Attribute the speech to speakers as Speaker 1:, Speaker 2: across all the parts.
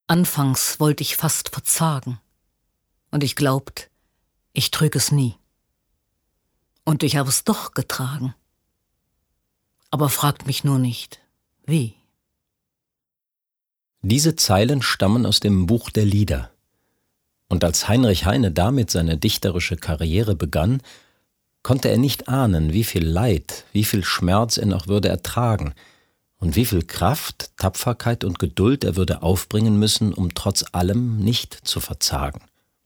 Speaker 1: Anfangs wollte ich fast verzagen. Und ich glaubt, ich trüg es nie. Und ich habe es doch getragen. Aber fragt mich nur nicht, wie.
Speaker 2: Diese Zeilen stammen aus dem Buch der Lieder. Und als Heinrich Heine damit seine dichterische Karriere begann, konnte er nicht ahnen, wie viel Leid, wie viel Schmerz er noch würde ertragen und wie viel Kraft, Tapferkeit und Geduld er würde aufbringen müssen, um trotz allem nicht zu verzagen.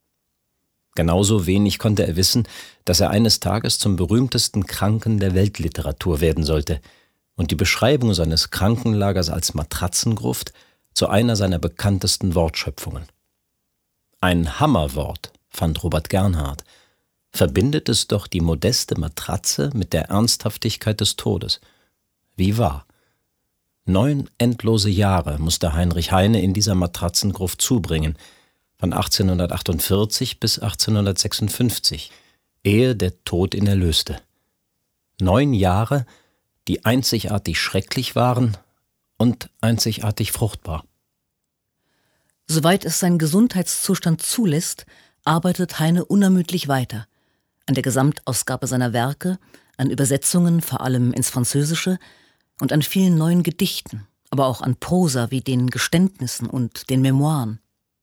Speaker 2: Genauso wenig konnte er wissen, dass er eines Tages zum berühmtesten Kranken der Weltliteratur werden sollte und die Beschreibung seines Krankenlagers als Matratzengruft zu einer seiner bekanntesten Wortschöpfungen. Ein Hammerwort, fand Robert Gernhardt, verbindet es doch die modeste Matratze mit der Ernsthaftigkeit des Todes. Wie wahr? 9 endlose Jahre musste Heinrich Heine in dieser Matratzengruft zubringen, von 1848 bis 1856, ehe der Tod ihn erlöste. 9 Jahre, die einzigartig schrecklich waren und einzigartig fruchtbar.
Speaker 1: Soweit es sein Gesundheitszustand zulässt, arbeitet Heine unermüdlich weiter. An der Gesamtausgabe seiner Werke, an Übersetzungen vor allem ins Französische und an vielen neuen Gedichten, aber auch an Prosa wie den Geständnissen und den Memoiren.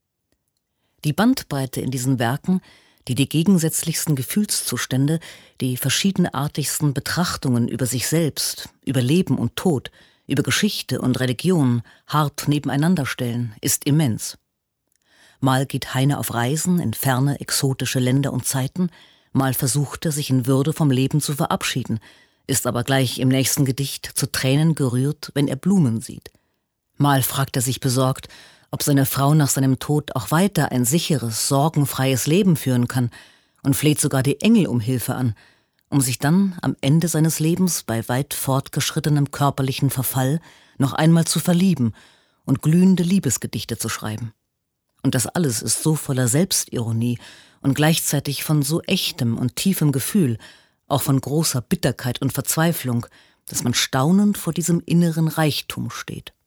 Speaker 1: Die Bandbreite in diesen Werken, die gegensätzlichsten Gefühlszustände, die verschiedenartigsten Betrachtungen über sich selbst, über Leben und Tod, über Geschichte und Religion hart nebeneinander stellen, ist immens. Mal geht Heine auf Reisen in ferne, exotische Länder und Zeiten, mal versucht er, sich in Würde vom Leben zu verabschieden, ist aber gleich im nächsten Gedicht zu Tränen gerührt, wenn er Blumen sieht. Mal fragt er sich besorgt, ob seine Frau nach seinem Tod auch weiter ein sicheres, sorgenfreies Leben führen kann und fleht sogar die Engel um Hilfe an, um sich dann am Ende seines Lebens bei weit fortgeschrittenem körperlichen Verfall noch einmal zu verlieben und glühende Liebesgedichte zu schreiben. Und das alles ist so voller Selbstironie und gleichzeitig von so echtem und tiefem Gefühl, auch von großer Bitterkeit und Verzweiflung, dass man staunend vor diesem inneren Reichtum steht.